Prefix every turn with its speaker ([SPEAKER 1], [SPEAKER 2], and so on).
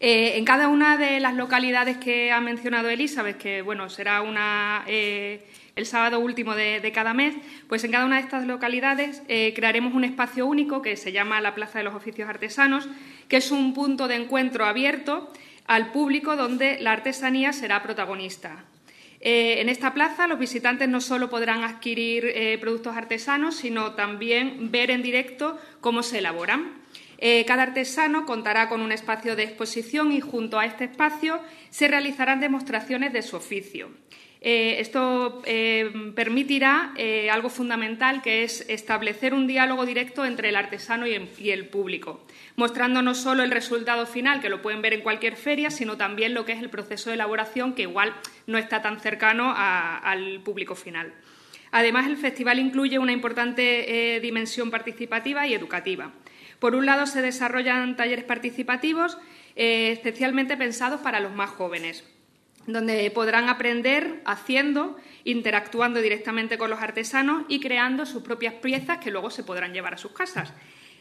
[SPEAKER 1] En cada una de las localidades que ha mencionado Elizabeth, que bueno, será el sábado último de cada mes, pues en cada una de estas localidades crearemos un espacio único que se llama la Plaza de los Oficios Artesanos, que es un punto de encuentro abierto al público donde la artesanía será protagonista. En esta plaza los visitantes no solo podrán adquirir productos artesanos, sino también ver en directo cómo se elaboran. Cada artesano contará con un espacio de exposición y junto a este espacio se realizarán demostraciones de su oficio. Esto permitirá algo fundamental, que es establecer un diálogo directo entre el artesano y el público, mostrando no solo el resultado final, que lo pueden ver en cualquier feria, sino también lo que es el proceso de elaboración, que igual no está tan cercano al público final. Además, el festival incluye una importante dimensión participativa y educativa. Por un lado, se desarrollan talleres participativos especialmente pensados para los más jóvenes, donde podrán aprender haciendo, interactuando directamente con los artesanos y creando sus propias piezas que luego se podrán llevar a sus casas.